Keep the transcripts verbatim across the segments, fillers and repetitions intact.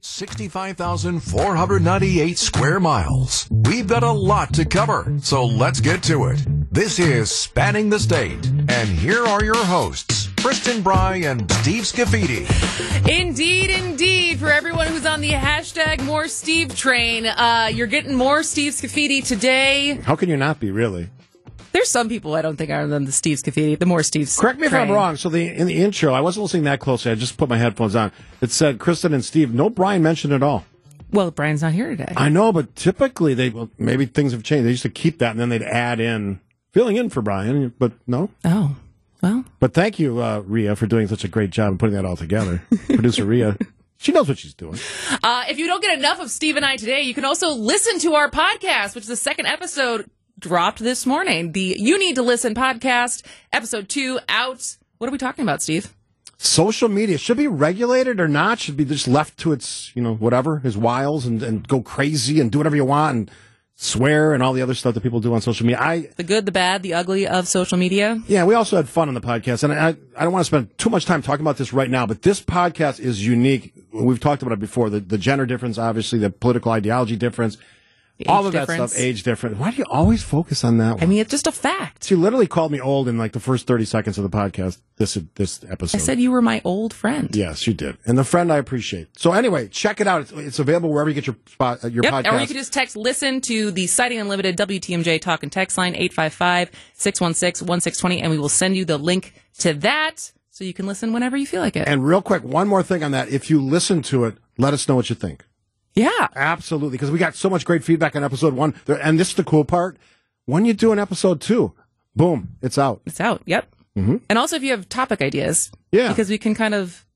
sixty-five thousand four hundred ninety-eight square miles. We've got a lot to cover, so let's get to it. This is Spanning the State, and here are your hosts, Kristen Bry and Steve Scafidi. Indeed, indeed. For everyone who's on the hashtag More Steve train, uh, you're getting more Steve Scafidi today. How can you not be, really? There's some people I don't think are than the Steve Scafidi, the more Steve's. Correct me train. if I'm wrong. So the in the intro, I wasn't listening that closely. I just put my headphones on. It said Kristen and Steve. No Brian mentioned at all. Well, Brian's not here today. I know, but typically they well, maybe things have changed. They used to keep that, and then they'd add in filling in for Brian. But no. Oh, well. But thank you, uh, Rhea, for doing such a great job of putting that all together. Producer Rhea. She knows what she's doing. Uh, if you don't get enough of Steve and I today, you can also listen to our podcast, which is the second episode dropped this morning. The You Need to Listen podcast, episode two, out. What are we talking about, Steve? Social media should be regulated or not? Should be just left to its, you know, whatever, his wiles and, and go crazy and do whatever you want and swear and all the other stuff that people do on social media. I The good, the bad, the ugly of social media. Yeah, we also had fun on the podcast. And I, I don't want to spend too much time talking about this right now, but this podcast is unique. We've talked about it before. The, the gender difference, obviously, the political ideology difference. Age all of difference. that stuff, age difference. Why do you always focus on that one? I mean, it's just a fact. She literally called me old in like the first thirty seconds of the podcast, this this episode. I said you were my old friend. Yes, you did. And the friend I appreciate. So anyway, check it out. It's, it's available wherever you get your spot, uh, your yep, podcast. Or you can just text listen to the Citing Unlimited W T M J talk and text line eight five five, six one six, one six two zero, and we will send you the link to that so you can listen whenever you feel like it. And real quick, one more thing on that. If you listen to it, let us know what you think. Yeah. Absolutely, because we got so much great feedback on episode one. And this is the cool part. When you do an episode two, boom, it's out. It's out, yep. Mm-hmm. And also if you have topic ideas. Yeah. Because we can kind of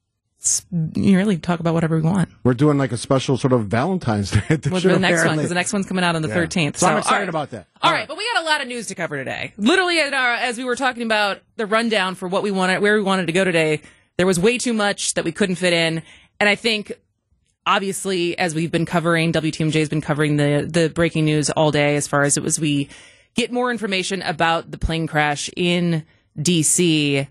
you really talk about whatever we want. We're doing like a special sort of Valentine's Day at the With show, the next apparently. one, because the next one's coming out on the Yeah. thirteenth. So, So I'm excited all right. about that. All, all right. right, but we got a lot of news to cover today. Literally, at our, as we were talking about the rundown for what we wanted, where we wanted to go today, there was way too much that we couldn't fit in. And I think, obviously, as we've been covering, W T M J has been covering the, the breaking news all day as far as it was we get more information about the plane crash in D C.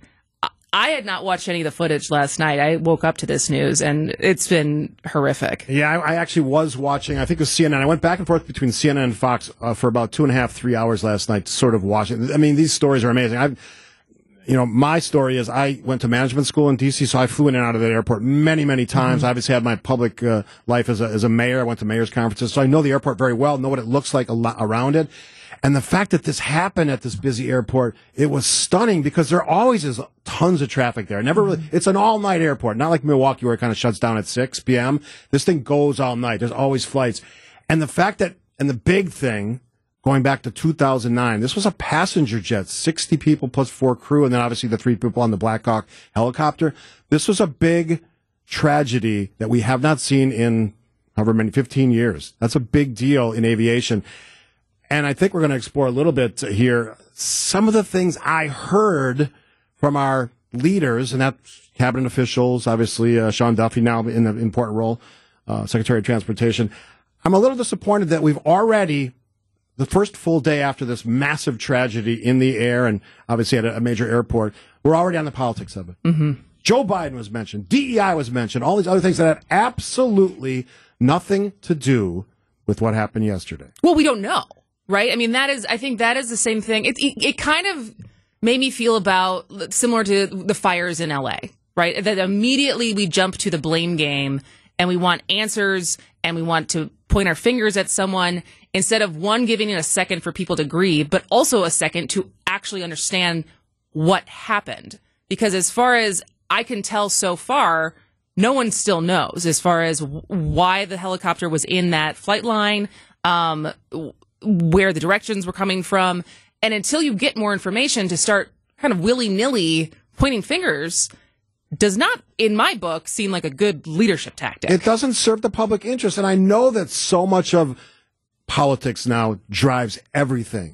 I had not watched any of the footage last night. I woke up to this news, and it's been horrific. Yeah, I, I actually was watching, I think it was C N N. I went back and forth between C N N and Fox uh, for about two and a half, three hours last night to sort of watch it. I mean, these stories are amazing. I've, you know, my story is I went to management school in D C, so I flew in and out of that airport many, many times. Mm-hmm. I obviously had my public uh, life as a, as a mayor. I went to mayor's conferences, so I know the airport very well, know what it looks like a lot around it. And the fact that this happened at this busy airport, it was stunning because there always is tons of traffic there. Never really, it's an all-night airport, not like Milwaukee where it kind of shuts down at six p.m. This thing goes all night. There's always flights. And the fact that, and the big thing, going back to two thousand nine, this was a passenger jet, sixty people plus four crew, and then obviously the three people on the Black Hawk helicopter. This was a big tragedy that we have not seen in however many, fifteen years. That's a big deal in aviation. And I think we're going to explore a little bit here some of the things I heard from our leaders, and that's cabinet officials, obviously uh, Sean Duffy now in an important role, uh, Secretary of Transportation. I'm a little disappointed that we've already, the first full day after this massive tragedy in the air and obviously at a major airport, we're already on the politics of it. Mm-hmm. Joe Biden was mentioned. D E I was mentioned. All these other things that have absolutely nothing to do with what happened yesterday. Well, we don't know. Right? I mean, that is, I think that is the same thing. It, it, it kind of made me feel about, similar to the fires in L A, right? That immediately we jump to the blame game and we want answers and we want to point our fingers at someone instead of, one, giving it a second for people to grieve, but also a second to actually understand what happened. Because as far as I can tell so far, no one still knows as far as why the helicopter was in that flight line, um, where the directions were coming from. And until you get more information to start kind of willy-nilly pointing fingers, does not, in my book, seem like a good leadership tactic. It doesn't serve the public interest. And I know that so much of politics now drives everything.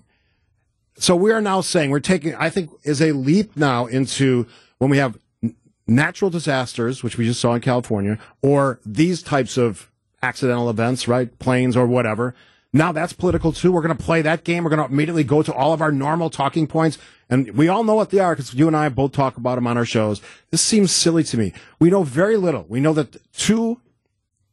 So we are now saying we're taking, I think, is a leap now into when we have natural disasters, which we just saw in California, or these types of accidental events, right? Planes or whatever. Now that's political too. We're going to play that game. We're going to immediately go to all of our normal talking points. And we all know what they are because you and I both talk about them on our shows. This seems silly to me. We know very little. We know that two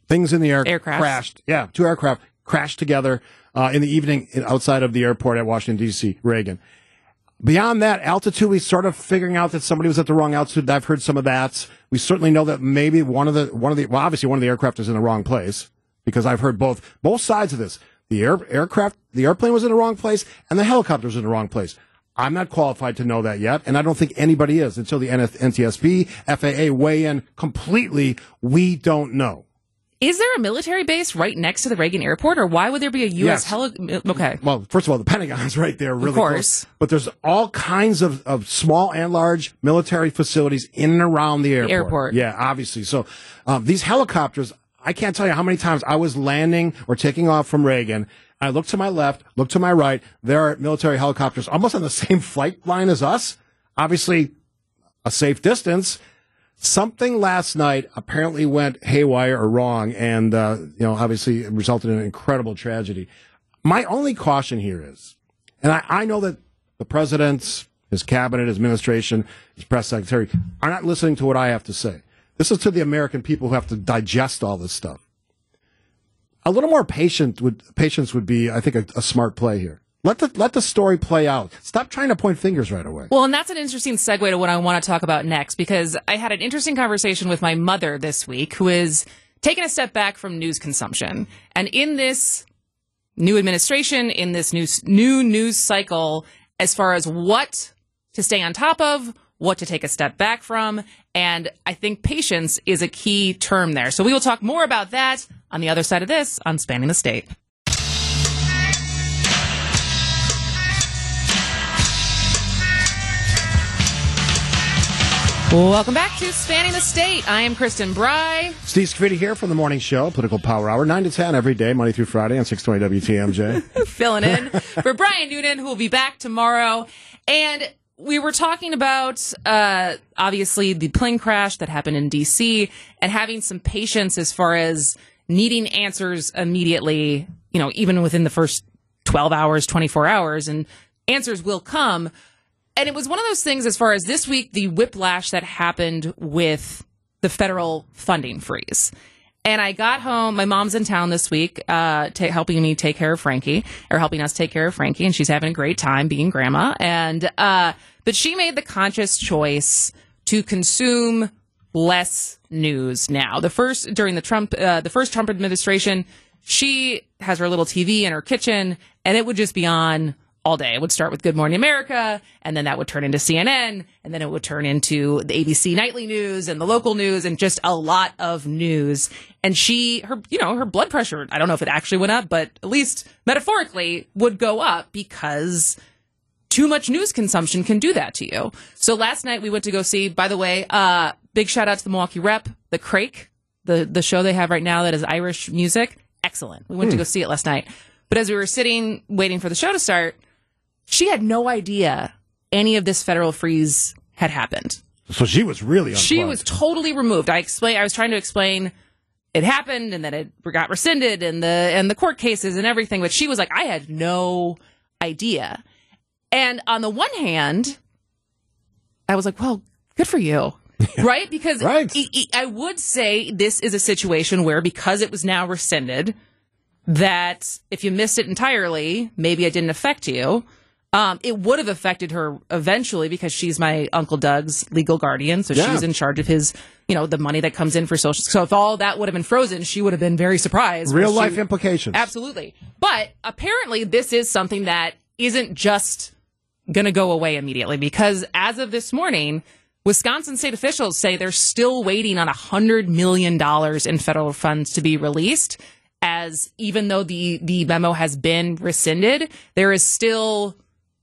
things in the air Aircraft. crashed. Yeah, two aircraft crashed together uh, in the evening outside of the airport at Washington, D C, Reagan. Beyond that, altitude, we sort of figuring out that somebody was at the wrong altitude. I've heard some of that. We certainly know that maybe one of the, one of the, well, obviously one of the aircraft is in the wrong place, because I've heard both, both sides of this. The air, aircraft, the airplane was in the wrong place, and the helicopter was in the wrong place. I'm not qualified to know that yet, and I don't think anybody is until the N T S B, F A A weigh in completely. We don't know. Is there a military base right next to the Reagan Airport, or why would there be a U S Yes. heli? Okay. Well, first of all, the Pentagon's right there, really Of course. close. But there's all kinds of, of small and large military facilities in and around the airport. airport. Yeah, obviously. So um, these helicopters, I can't tell you how many times I was landing or taking off from Reagan. I look to my left, look to my right. There are military helicopters almost on the same flight line as us. Obviously, a safe distance. Something last night apparently went haywire or wrong, and uh, you know, obviously, it resulted in an incredible tragedy. My only caution here is, and I, I know that the president, his cabinet, his administration, his press secretary are not listening to what I have to say. This is to the American people who have to digest all this stuff. A little more patient would patience would be, I think, a, a smart play here. Let the let the story play out. Stop trying to point fingers right away. Well, and that's an interesting segue to what I want to talk about next, because I had an interesting conversation with my mother this week, who is taking a step back from news consumption. And in this new administration, in this new, new news cycle, as far as what to stay on top of, what to take a step back from, and I think patience is a key term there. So we will talk more about that on the other side of this on Spanning the State. Welcome back to Spanning the State. I am Kristen Bry. Steve Scavidi here from the Morning Show, Political Power Hour, nine to ten every day, Monday through Friday on six twenty W T M J. Filling in for Brian Noonan, who will be back tomorrow. And we were talking about, uh, obviously, the plane crash that happened in D C and having some patience as far as needing answers immediately, you know, even within the first twelve hours, twenty-four hours, and answers will come. And it was one of those things as far as this week, the whiplash that happened with the federal funding freeze. And I got home. My mom's in town this week, uh, ta- helping me take care of Frankie, or helping us take care of Frankie, and she's having a great time being grandma. And uh, but she made the conscious choice to consume less news now. The first during the Trump, uh, the first Trump administration, she has her little T V in her kitchen, and it would just be on all day. It would start with Good Morning America, and then that would turn into C N N, and then it would turn into the A B C nightly news and the local news, and just a lot of news. And she, her, you know, her blood pressure, I don't know if it actually went up, but at least metaphorically would go up, because too much news consumption can do that to you. So last night we went to go see, by the way, uh, big shout out to the Milwaukee Rep, the Crake, the, the show they have right now that is Irish music. Excellent. We went Hmm. to go see it last night. But as we were sitting, waiting for the show to start, she had no idea any of this federal freeze had happened. So she was really unplugged. She was totally removed. I explain. I was trying to explain it happened and then it got rescinded and the and the court cases and everything. But she was like, I had no idea. And on the one hand, I was like, well, good for you. Right? Because Right. I, I would say this is a situation where, because it was now rescinded, that if you missed it entirely, maybe it didn't affect you. Um, it would have affected her eventually, because she's my Uncle Doug's legal guardian. So Yeah. she's in charge of his, you know, the money that comes in for social. So if all that would have been frozen, she would have been very surprised. Real She- life implications. Absolutely. But apparently this is something that isn't just going to go away immediately, because as of this morning, Wisconsin state officials say they're still waiting on one hundred million dollars in federal funds to be released, as even though the, the memo has been rescinded, there is still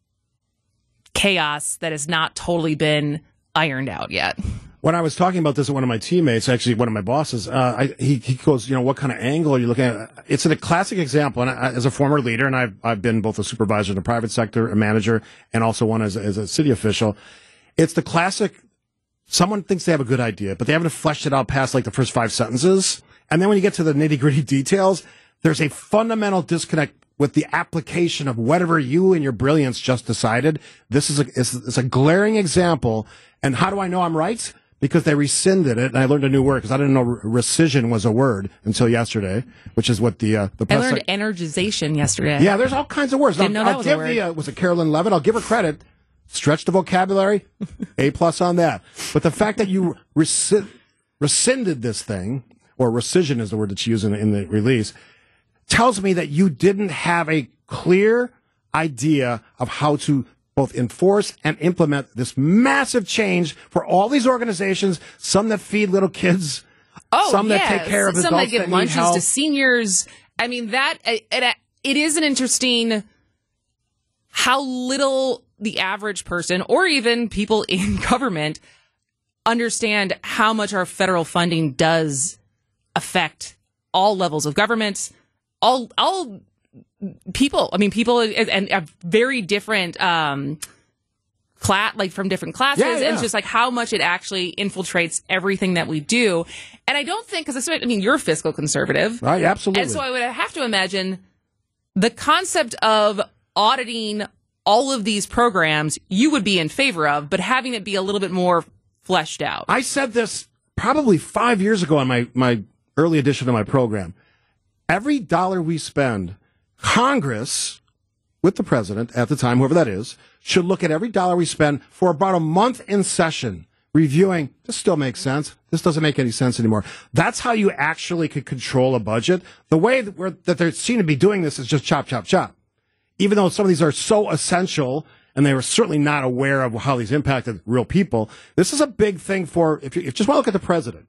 chaos that has not totally been ironed out yet. When I was talking about this with one of my teammates, actually one of my bosses, uh, I, he, he goes, you know, what kind of angle are you looking at? It's a classic example. And I, as a former leader, and I've, I've been both a supervisor in the private sector, a manager, and also one as, as a city official. It's the classic, someone thinks they have a good idea, but they haven't fleshed it out past like the first five sentences. And then when you get to the nitty gritty details, there's a fundamental disconnect with the application of whatever you and your brilliance just decided. This is a, it's, it's a glaring example. And how do I know I'm right? because they rescinded it, and I learned a new word because I didn't know re- rescission was a word until yesterday, which is what the uh, the I press learned sec- energization yesterday. Yeah, there's all kinds of words. Didn't I'll, know that I'll was a give word. the uh, was it Carolyn Levitt? I'll give her credit. Stretch the vocabulary, A plus on that. But the fact that you rescind, rescinded this thing, or rescission is the word that's used in, in the release, tells me that you didn't have a clear idea of how to both enforce and implement this massive change for all these organizations, some that feed little kids, oh, some yeah. that take care of some adults that give that need lunches help. to seniors. I mean, that it, it, it is an interesting how little the average person or even people in government understand how much our federal funding does affect all levels of government, all all people. I mean, people and have very different um, class, like from different classes, Yeah, yeah. and just like how much it actually infiltrates everything that we do. And I don't think, because I mean, you're a fiscal conservative, Right, absolutely. and so I would have to imagine the concept of auditing all of these programs you would be in favor of, but having it be a little bit more fleshed out. I said this probably five years ago on my, my early edition of my program. Every dollar we spend, Congress, with the president at the time, whoever that is, should look at every dollar we spend for about a month in session, reviewing, this still makes sense. This doesn't make any sense anymore. That's how you actually could control a budget. The way that, we're, that they seem to be doing this is just chop, chop, chop. Even though some of these are so essential, and they were certainly not aware of how these impacted real people, this is a big thing for, if you, if you just want to look at the president.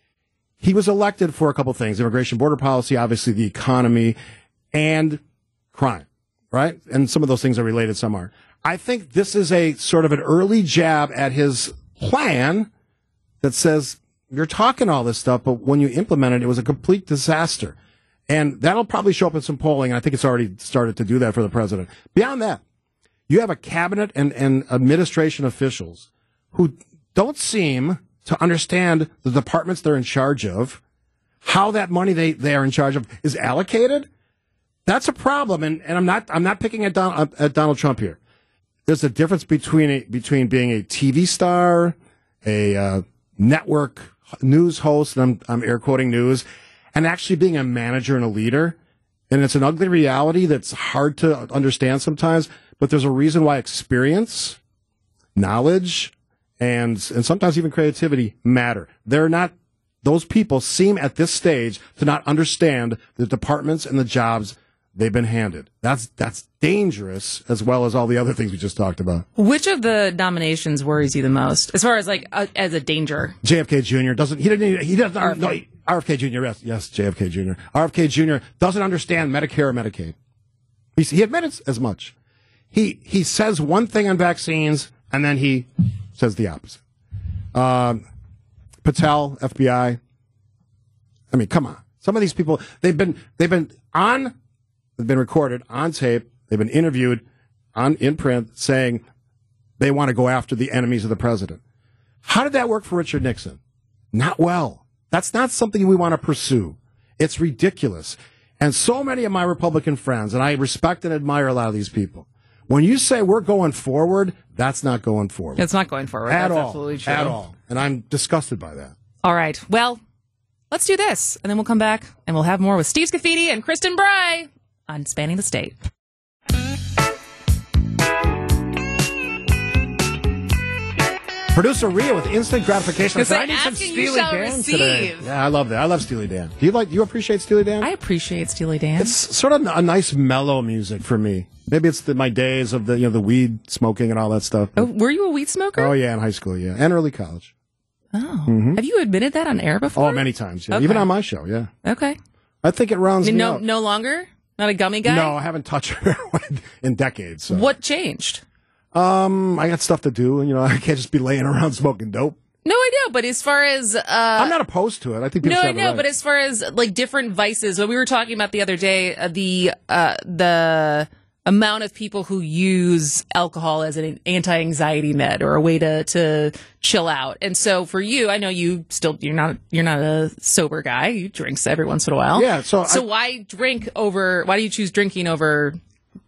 He was elected for a couple things, immigration, border policy, obviously the economy, and crime, right? And some of those things are related, some are. I think this is a sort of an early jab at his plan that says, you're talking all this stuff, but when you implement it, it was a complete disaster. And that'll probably show up in some polling, and I think it's already started to do that for the president. Beyond that, you have a cabinet and, and administration officials who don't seem to understand the departments they're in charge of, how that money they, they are in charge of is allocated. That's a problem, and, and I'm not I'm not picking at, Don, at Donald Trump here. There's a difference between a, between being a T V star, a uh, network news host, and I'm, I'm air quoting news, and actually being a manager and a leader. And it's an ugly reality that's hard to understand sometimes, but there's a reason why experience, knowledge, and and sometimes even creativity matter. They're not, those people seem at this stage to not understand the departments and the jobs they've been handed. That's that's dangerous, as well as all the other things we just talked about. Which of the nominations worries you the most, as far as like uh, as a danger? J F K Junior doesn't. He didn't. He doesn't. R F K. No, he- R F K Junior Yes, yes. J F K Junior R F K Junior doesn't understand Medicare or Medicaid. He he admits as much. He he says one thing on vaccines, and then he says the opposite. Um, Patel, F B I. I mean, come on. Some of these people, they've been they've been on, they've been recorded on tape. They've been interviewed on in print saying they want to go after the enemies of the president. How did that work for Richard Nixon? Not well. That's not something we want to pursue. It's ridiculous. And so many of my Republican friends, and I respect and admire a lot of these people, when you say we're going forward, that's not going forward. It's not going forward. At That's all. absolutely true. At all. And I'm disgusted by that. All right. Well, let's do this, and then we'll come back, and we'll have more with Steve Scafidi and Kristen Bry on Spanning the State. Producer Rhea with instant gratification. It's I like need some asking you Steely shall Dan today. receive. Yeah, I love that. I love Steely Dan. Do you like? Do you appreciate Steely Dan? I appreciate Steely Dan. It's sort of a nice mellow music for me. Maybe it's the, my days of the you know the weed smoking and all that stuff. Oh, were you a weed smoker? Oh yeah, in high school, yeah, and early college. Oh. Have you admitted that on air before? Oh, many times, yeah. Okay. Even on my show, yeah. Okay. I think it rounds me No, out. no longer? Not a gummy guy? No, I haven't touched heroin in decades. So. What changed? Um, I got stuff to do, and you know, I can't just be laying around smoking dope. No, I know, but as far as uh, I'm not opposed to it. I think people no, should I have the know, right. but as far as like different vices, what we were talking about the other day, uh, the uh, the amount of people who use alcohol as an anti-anxiety med or a way to to chill out. And so for you, I know you still you're not you're not a sober guy. You drink every once in a while. Yeah, so so I- why drink over? Why do you choose drinking over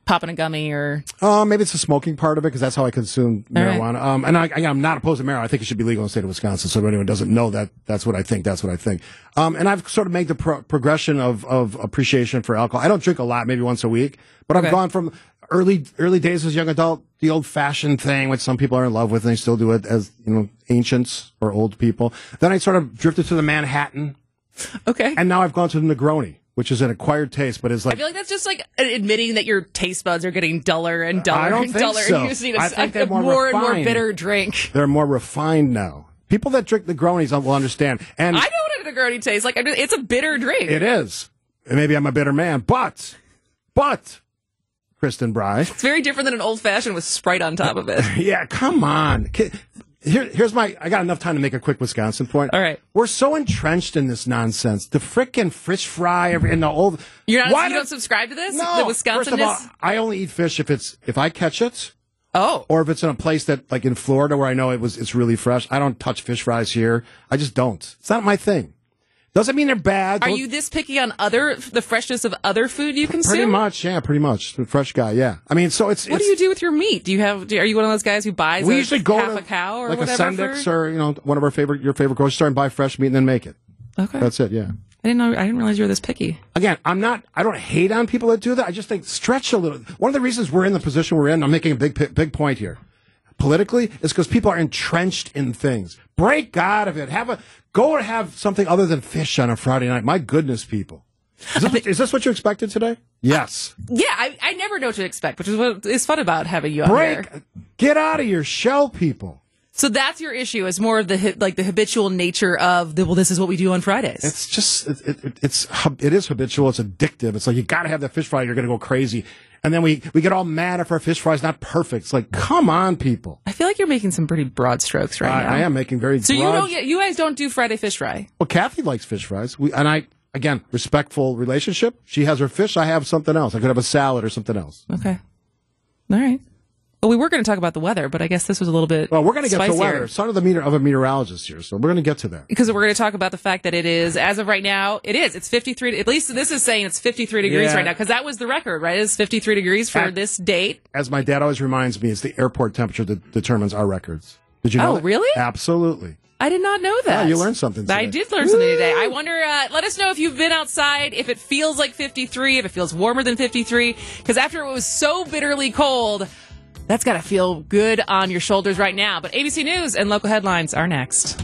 popping a gummy or... Uh, maybe it's the smoking part of it because that's how I consume marijuana. Right. Um, and I, again, I'm not opposed to marijuana. I think it should be legal in the state of Wisconsin. So if anyone doesn't know that, that's what I think. That's what I think. Um, and I've sort of made the pro- progression of, of appreciation for alcohol. I don't drink a lot, maybe once a week, but I've Okay. gone from early early days as a young adult, the old fashioned thing, which some people are in love with, and they still do it as, you know, ancients or old people. Then I sort of drifted to the Manhattan, Okay. and now I've gone to the Negroni, which is an acquired taste, but is I like. feel like that's just like admitting that your taste buds are getting duller and duller I don't and think duller, so. and you just need a, I think a they're more more and more refined. bitter drink. They're more refined now. People that drink Negronis will understand. And I know what a Negroni tastes like. I mean, it's a bitter drink. it is. And maybe I'm a bitter man, but, but, Kristen Bry. It's very different than an old fashioned with Sprite on top of it. Yeah, come on. Here, here's my, I got enough time to make a quick Wisconsin point. All right. We're so entrenched in this nonsense. The frickin' fish fry every, and the old. You're not, Why you do- don't subscribe to this? No. The First of all, Wisconsonness? I only eat fish if it's, if I catch it. Oh. Or if it's in a place that, like in Florida, where I know it was, it's really fresh. I don't touch fish fries here. I just don't. It's not my thing. Doesn't mean they're bad. Are Don't- you this picky on other the freshness of other food you consume? Pretty much, yeah, pretty much. The fresh guy, yeah. I mean, so it's. What it's, do you do with your meat? Do you have? Do, are you one of those guys who buys We a usually go half to a cow or like whatever? a Sendix for- or you know one of our favorite your favorite grocery store and buy fresh meat and then make it. Okay. That's it. Yeah. I didn't know. I didn't realize you were this picky. Again, I'm not. I don't hate on people that do that. I just think stretch a little. One of the reasons we're in the position we're in, I'm making a big big point here. Politically, is because people are entrenched in things. Break out of it. Have a go and have something other than fish on a Friday night. My goodness, people. Is this, what, is this what you expected today? Yes. Yeah, I, I never know what to expect, which is what is fun about having you on Break. here. Get out of your shell, people. So that's your issue, is more of the hi- like the habitual nature of the, well, this is what we do on Fridays. It's just it, it, it's it is habitual. It's addictive. It's like you got to have that fish fry. You're going to go crazy, and then we we get all mad if our fish fry is not perfect. It's like, come on, people. I feel like you're making some pretty broad strokes right I, now. I am making very. So you broad- don't get, you guys don't do Friday fish fry. Well, Kathy likes fish fries. We and I again respectful relationship. She has her fish. I have something else. I could have a salad or something else. Okay. All right. Well, we were going to talk about the weather, but I guess this was a little bit Well, we're going to get to spicier. weather. Son of the meter of a meteorologist here, so we're going to get to that. Because we're going to talk about the fact that it is, as of right now, it is. It's fifty-three. At least this is saying it's fifty-three degrees Yeah. right now, because that was the record, right? It's fifty-three degrees for At- this date. As my dad always reminds me, it's the airport temperature that determines our records. Did you know? Oh, that? really? Absolutely. I did not know that. Yeah, you learned something I today. did learn something today. I wonder, uh, let us know if you've been outside, if it feels like fifty-three, if it feels warmer than fifty-three, because after it was so bitterly cold, that's got to feel good on your shoulders right now. But A B C News and local headlines are next.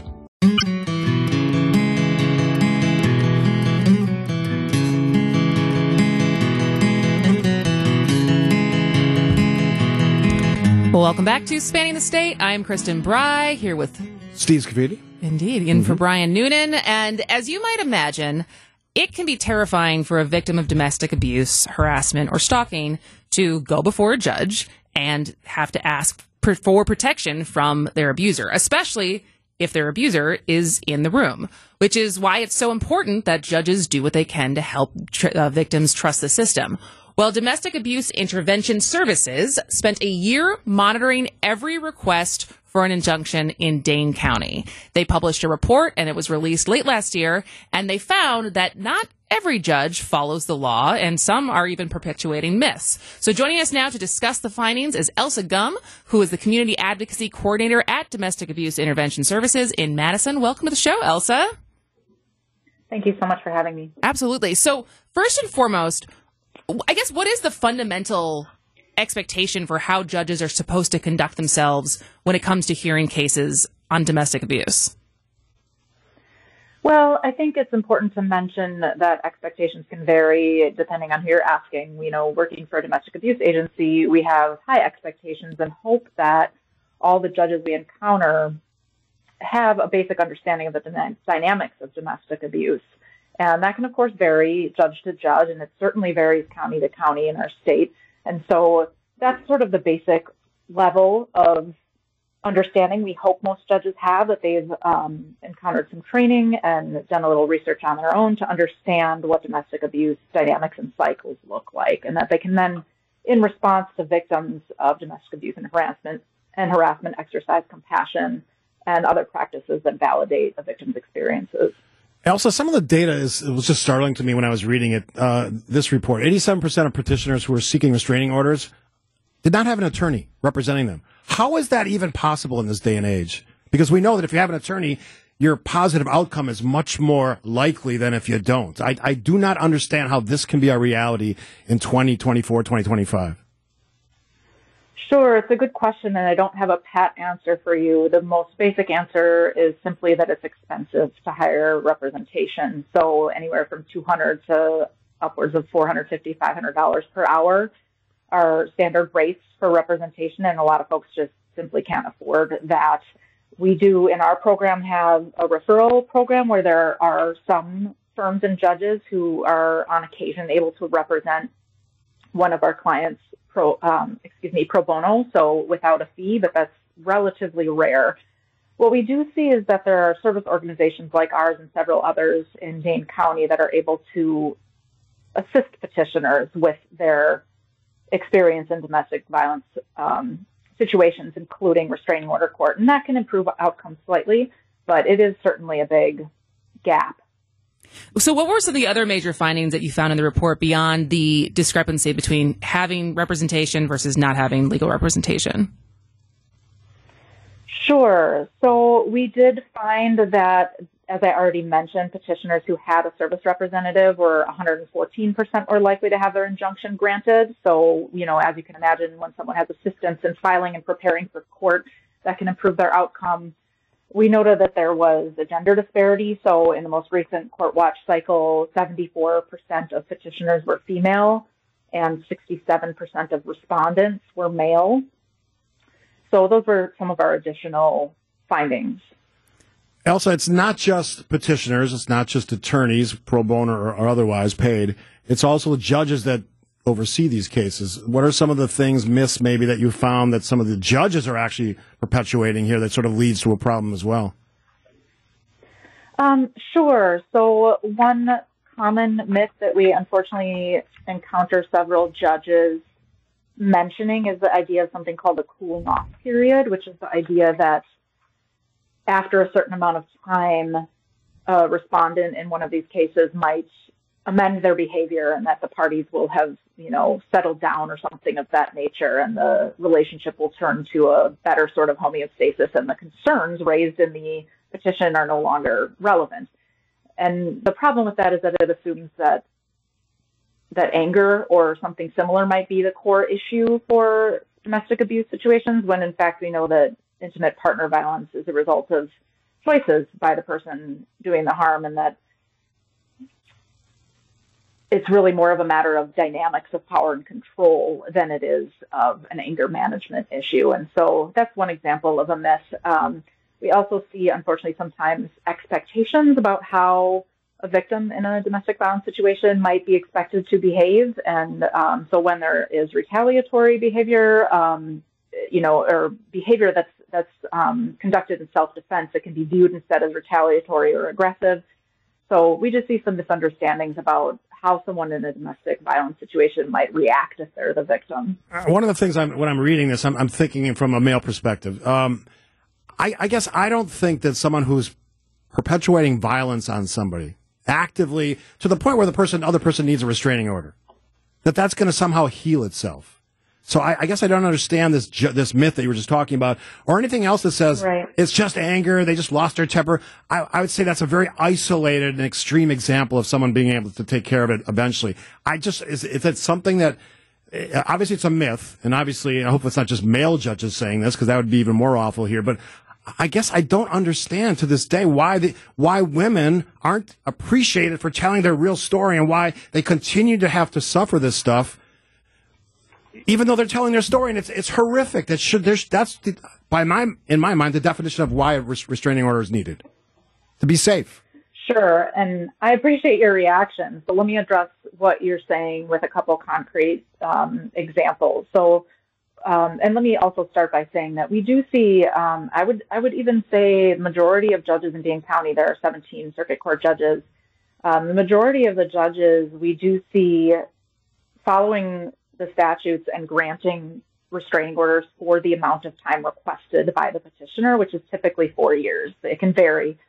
Well, welcome back to Spanning the State. I'm Kristen Bry, here with Steve Scavidi. Indeed, in for Brian Noonan. And as you might imagine, it can be terrifying for a victim of domestic abuse, harassment, or stalking to go before a judge and have to ask pr- for protection from their abuser, especially if their abuser is in the room, which is why it's so important that judges do what they can to help tr- uh, victims trust the system. Well, Domestic Abuse Intervention Services spent a year monitoring every request for an injunction in Dane County. They published a report, and it was released late last year, and they found that not every judge follows the law, and some are even perpetuating myths. So joining us now to discuss the findings is Elsa Gum, who is the Community Advocacy Coordinator at Domestic Abuse Intervention Services in Madison. Welcome to the show, Elsa. Thank you so much for having me. Absolutely. So first and foremost, I guess what is the fundamental expectation for how judges are supposed to conduct themselves when it comes to hearing cases on domestic abuse? Well, I think it's important to mention that expectations can vary depending on who you're asking. You know, working for a domestic abuse agency, we have high expectations and hope that all the judges we encounter have a basic understanding of the dyna- dynamics of domestic abuse. And that can, of course, vary judge to judge, and it certainly varies county to county in our state. And so that's sort of the basic level of understanding we hope most judges have, that they've um, encountered some training and done a little research on their own to understand what domestic abuse dynamics and cycles look like, and that they can then, in response to victims of domestic abuse and harassment, and harassment exercise compassion and other practices that validate a victim's experiences. Also, some of the data is it was just startling to me when I was reading it. Uh, this report: eighty-seven percent of petitioners who were seeking restraining orders did not have an attorney representing them. How is that even possible in this day and age? Because we know that if you have an attorney, your positive outcome is much more likely than if you don't. I, I do not understand how this can be a reality in twenty twenty-four, twenty twenty-five. Sure, it's a good question, and I don't have a pat answer for you. The most basic answer is simply that it's expensive to hire representation. So anywhere from two hundred dollars to upwards of four hundred fifty dollars, five hundred dollars per hour are standard rates for representation, and a lot of folks just simply can't afford that. We do, in our program, have a referral program where there are some firms and judges who are on occasion able to represent one of our clients pro, um, excuse me, pro bono, so without a fee, but that's relatively rare. What we do see is that there are service organizations like ours and several others in Dane County that are able to assist petitioners with their experience in domestic violence um, situations, including restraining order court, and that can improve outcomes slightly, but it is certainly a big gap. So what were some of the other major findings that you found in the report beyond the discrepancy between having representation versus not having legal representation? Sure. So we did find that, as I already mentioned, petitioners who had a service representative were one hundred fourteen percent more likely to have their injunction granted. So, you know, as you can imagine, when someone has assistance in filing and preparing for court, that can improve their outcome. We noted that there was a gender disparity. So in the most recent Court Watch cycle, seventy-four percent of petitioners were female and sixty-seven percent of respondents were male. So those were some of our additional findings. Elsa, it's not just petitioners, it's not just attorneys, pro bono or, or otherwise paid. It's also judges that oversee these cases. What are some of the things, myths maybe, that you found that some of the judges are actually perpetuating here that sort of leads to a problem as well? Um, sure. So one common myth that we unfortunately encounter several judges mentioning is the idea of something called a cooling off period, which is the idea that after a certain amount of time, a respondent in one of these cases might amend their behavior and that the parties will have, you know, settled down or something of that nature, and the relationship will turn to a better sort of homeostasis, and the concerns raised in the petition are no longer relevant. And the problem with that is that it assumes that that anger or something similar might be the core issue for domestic abuse situations, when in fact we know that intimate partner violence is a result of choices by the person doing the harm, and that it's really more of a matter of dynamics of power and control than it is of an anger management issue. And so that's one example of a myth. Um, we also see, unfortunately, sometimes expectations about how a victim in a domestic violence situation might be expected to behave. And um, so when there is retaliatory behavior, um, you know, or behavior that's that's um, conducted in self-defense, it can be viewed instead as retaliatory or aggressive. So we just see some misunderstandings about how someone in a domestic violence situation might react if they're the victim. One of the things I'm, when I'm reading this, I'm, I'm thinking from a male perspective. Um, I, I guess I don't think that someone who's perpetuating violence on somebody actively to the point where the person, other person needs a restraining order, that that's going to somehow heal itself. So I, I guess I don't understand this ju- this myth that you were just talking about, or anything else that says right. It's just anger, they just lost their temper. I, I would say that's a very isolated and extreme example of someone being able to take care of it eventually. I just is, is it something that obviously it's a myth, and obviously I hope it's not just male judges saying this, because that would be even more awful here. But I guess I don't understand to this day why the why women aren't appreciated for telling their real story, and why they continue to have to suffer this stuff, even though they're telling their story, and it's it's horrific. That should there's that's the, by my in my mind the definition of why a restraining order is needed, to be safe. Sure, and I appreciate your reaction. So let me address what you're saying with a couple concrete um, examples. So, um, and let me also start by saying that we do see. Um, I would I would even say the majority of judges in Dane County, there are seventeen circuit court judges. Um, the majority of the judges we do see following the statutes and granting restraining orders for the amount of time requested by the petitioner, which is typically four years. It can vary,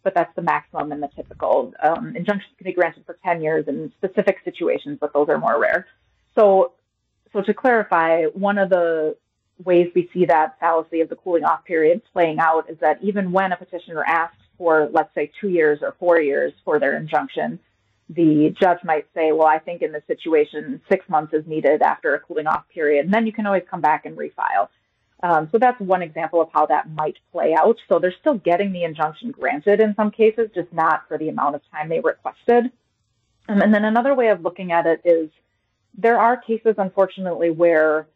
but that's the maximum and the typical. Um, injunctions can be granted for ten years in specific situations, but those are more rare. So, so to clarify, one of the ways we see that fallacy of the cooling off period playing out is that even when a petitioner asks for, let's say, two years or four years for their injunction, the judge might say, well, I think in this situation, six months is needed after a cooling off period, and then you can always come back and refile. Um, so that's one example of how that might play out. So they're still getting the injunction granted in some cases, just not for the amount of time they requested. Um, and then another way of looking at it is there are cases, unfortunately, where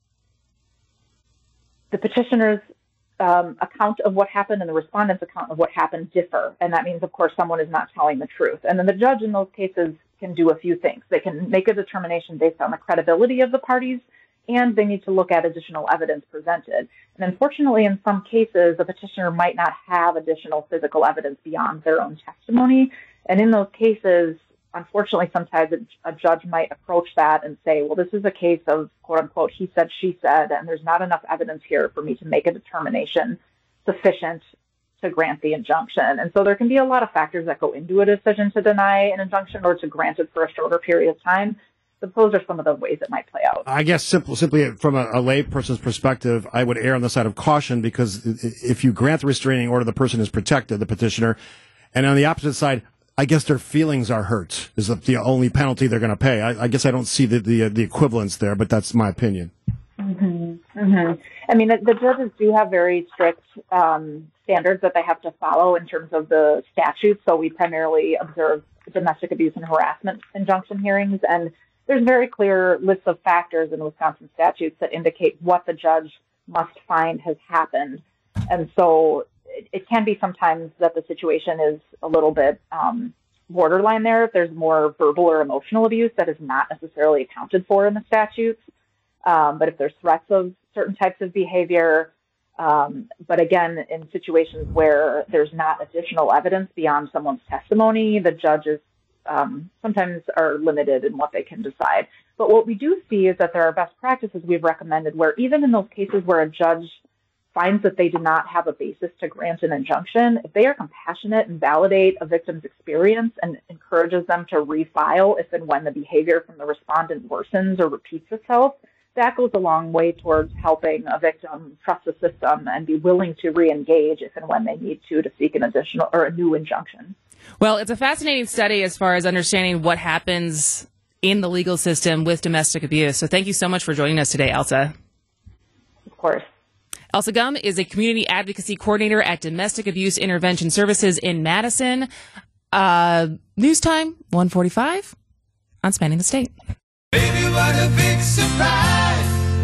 the petitioner's um, account of what happened and the respondent's account of what happened differ. And that means, of course, someone is not telling the truth. And then the judge in those cases can do a few things. They can make a determination based on the credibility of the parties, and they need to look at additional evidence presented. And unfortunately, in some cases, the petitioner might not have additional physical evidence beyond their own testimony. And in those cases, unfortunately, sometimes a judge might approach that and say, well, this is a case of, quote unquote, he said, she said, and there's not enough evidence here for me to make a determination sufficient to grant the injunction. And so there can be a lot of factors that go into a decision to deny an injunction or to grant it for a shorter period of time. But those are some of the ways it might play out. I guess simple, simply from a, a lay person's perspective, I would err on the side of caution, because if you grant the restraining order, the person is protected, the petitioner. And on the opposite side, I guess their feelings are hurt is the, the only penalty they're going to pay. I, I guess I don't see the, the, the equivalence there, but that's my opinion. Mm-hmm. Mm-hmm. I mean, the, the judges do have very strict um, standards that they have to follow in terms of the statutes. So we primarily observe domestic abuse and harassment injunction hearings, and there's very clear lists of factors in Wisconsin statutes that indicate what the judge must find has happened. And so it, it can be sometimes that the situation is a little bit um, borderline there. If there's more verbal or emotional abuse that is not necessarily accounted for in the statutes. Um, but if there's threats of certain types of behavior, um, but again, in situations where there's not additional evidence beyond someone's testimony, the judges Um, sometimes are limited in what they can decide. But what we do see is that there are best practices we've recommended where even in those cases where a judge finds that they do not have a basis to grant an injunction, if they are compassionate and validate a victim's experience and encourages them to refile if and when the behavior from the respondent worsens or repeats itself, that goes a long way towards helping a victim trust the system and be willing to re-engage if and when they need to to seek an additional or a new injunction. Well, it's a fascinating study as far as understanding what happens in the legal system with domestic abuse. So thank you so much for joining us today, Elsa. Of course. Elsa Gum is a community advocacy coordinator at Domestic Abuse Intervention Services in Madison. Uh, news time, one forty-five on Spanning the State. Baby, what a big surprise.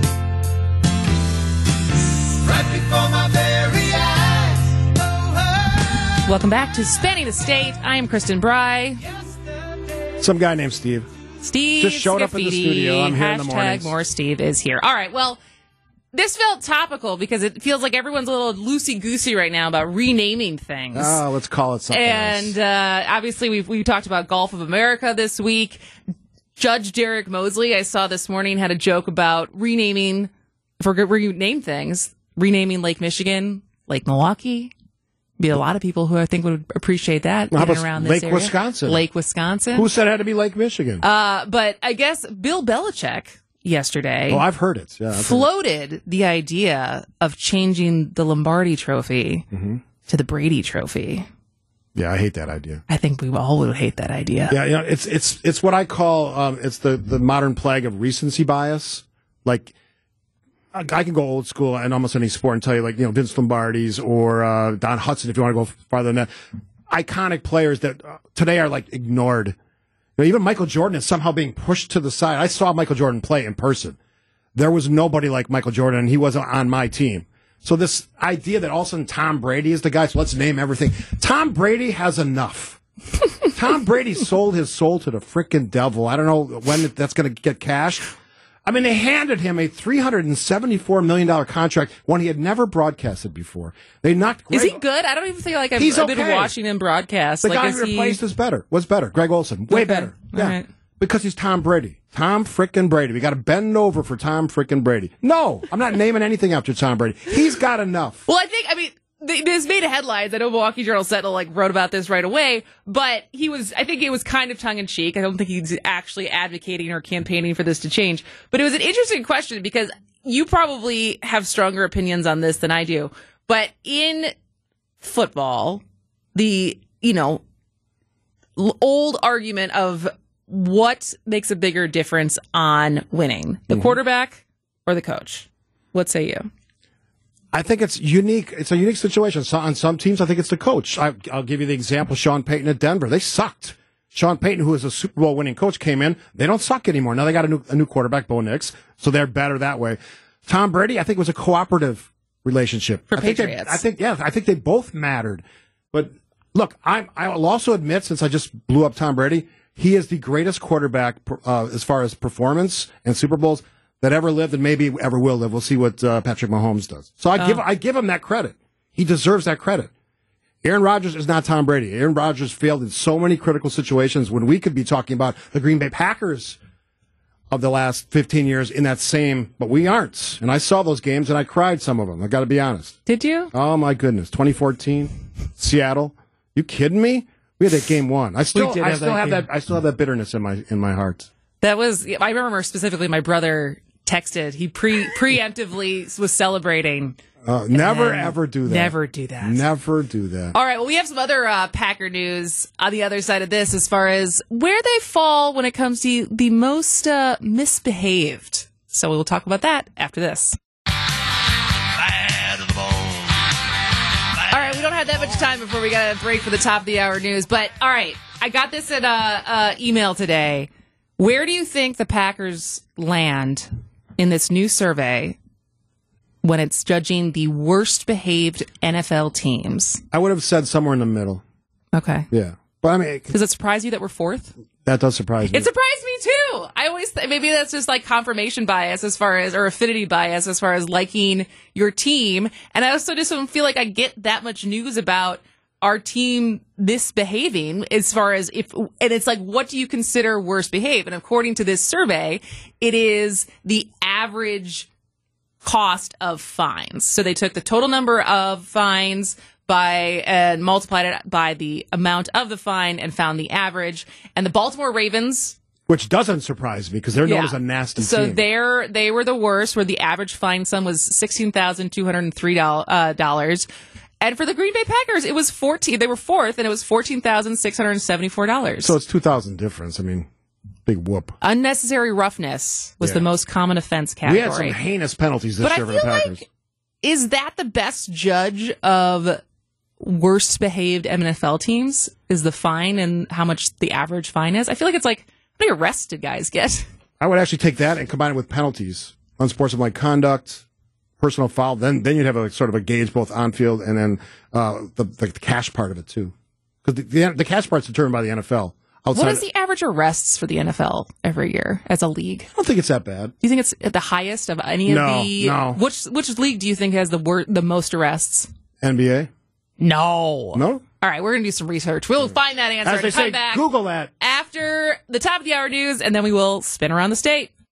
Right before my very eyes. Oh, oh. Welcome back to Spanning the State. I am Kristen Bry. Some guy named Steve. Steve just showed up in the studio. I'm here in the mornings. Hashtag more Steve is here. All right, well, this felt topical because it feels like everyone's a little loosey-goosey right now about renaming things. Oh, let's call it something and, else. And uh, obviously we've, we talked about Gulf of America this week. Judge Derek Mosley, I saw this morning, had a joke about renaming, if we're going to rename things, renaming Lake Michigan, Lake Milwaukee. Be a lot of people who I think would appreciate that. Well, how about around Lake this area. Wisconsin? Lake Wisconsin. Who said it had to be Lake Michigan? Uh, but I guess Bill Belichick yesterday oh, I've heard it. Yeah, I've floated heard it. the idea of changing the Lombardi Trophy mm-hmm. to the Brady Trophy. Yeah, I hate that idea. I think we all would hate that idea. Yeah, you know, it's it's it's what I call um, it's the, the modern plague of recency bias. Like, I, I can go old school in almost any sport and tell you, like, you know, Vince Lombardi's or uh, Don Hudson, if you want to go farther than that. Iconic players that uh, today are, like, ignored. You know, even Michael Jordan is somehow being pushed to the side. I saw Michael Jordan play in person. There was nobody like Michael Jordan, and he wasn't on my team. So this idea that all of a sudden Tom Brady is the guy, so let's name everything. Tom Brady has enough. Tom Brady sold his soul to the frickin' devil. I don't know when that's going to get cashed. I mean, they handed him a three hundred seventy-four million dollars contract when he had never broadcasted before. They knocked Greg. Is he good? I don't even feel like I've, He's I've okay. been watching him broadcast. The like, guy is who he... replaced is better. Was better. Greg Olson. Way okay. better. All Yeah. right. Because he's Tom Brady. Tom frickin' Brady. We got to bend over for Tom frickin' Brady. No, I'm not naming anything after Tom Brady. He's got enough. Well, I think, I mean, this made headlines. I know Milwaukee Journal Sentinel like wrote about this right away, but he was, I think it was kind of tongue in cheek. I don't think he's actually advocating or campaigning for this to change, but it was an interesting question because you probably have stronger opinions on this than I do. But in football, the, you know, old argument of what makes a bigger difference on winning, the mm-hmm. quarterback or the coach? What say you? I think it's unique. It's a unique situation. So on some teams, I think it's the coach. I, I'll give you the example, Sean Payton at Denver. They sucked. Sean Payton, who is a Super Bowl winning coach, came in. They don't suck anymore. Now they got a new, a new quarterback, Bo Nix, so they're better that way. Tom Brady, I think, was a cooperative relationship. For I think Patriots. They, I think, yeah, I think they both mattered. But look, I'm, I'll also admit, since I just blew up Tom Brady, he is the greatest quarterback uh, as far as performance and Super Bowls that ever lived and maybe ever will live. We'll see what uh, Patrick Mahomes does. So I oh. give I give him that credit. He deserves that credit. Aaron Rodgers is not Tom Brady. Aaron Rodgers failed in so many critical situations when we could be talking about the Green Bay Packers of the last fifteen years in that same, but we aren't. And I saw those games and I cried some of them. I got to be honest. Did you? Oh my goodness. twenty fourteen, Seattle. You kidding me? We had that game won. I still I have still that have game. that I still have that bitterness in my in my heart. That was I remember specifically my brother texted. He pre preemptively was celebrating. Uh, never ever do that. Never do that. Never do that. All right. Well, we have some other uh, Packer news on the other side of this, as far as where they fall when it comes to the most uh, misbehaved. So we will talk about that after this. Bad to the bone. All right. We don't have that much time before we got a break for the top of the hour news. But all right, I got this in uh, uh, email today. Where do you think the Packers land in this new survey when it's judging the worst behaved N F L teams? I would have said somewhere in the middle. Okay. Yeah. But I mean, does it surprise you that we're fourth? That does surprise me. It surprised me too. I always th- maybe that's just like confirmation bias as far as, or affinity bias as far as liking your team. And I also just don't feel like I get that much news about our team misbehaving as far as if, and it's like, what do you consider worst behave? And according to this survey, it is the average cost of fines. So they took the total number of fines by and multiplied it by the amount of the fine and found the average. And the Baltimore Ravens, which doesn't surprise me because they're known yeah. as a nasty so team. So they're they were the worst, where the average fine sum was sixteen thousand two hundred three dollars. And for the Green Bay Packers, it was fourteen. They were fourth, and it was fourteen thousand six hundred seventy-four dollars. So it's two thousand difference. I mean, big whoop. Unnecessary roughness was yeah. the most common offense category. We had some heinous penalties this but year I for the feel Packers. Like, is that the best judge of worst behaved N F L teams? Is the fine and how much the average fine is? I feel like it's like, how many arrested guys get? I would actually take that and combine it with penalties, unsportsmanlike conduct, personal foul. Then, then you'd have a sort of a gauge both on field and then uh, the, the the cash part of it too, because the, the the cash part's determined by the N F L. Outside what is the average arrests for the N F L every year as a league? I don't think it's that bad. Do you think it's at the highest of any no, of the? No, Which which league do you think has the wor- the most arrests? N B A. No. No. All right, we're going to do some research. We'll find that answer As they and come say, back Google that after the top of the hour news, and then we will spin around the state.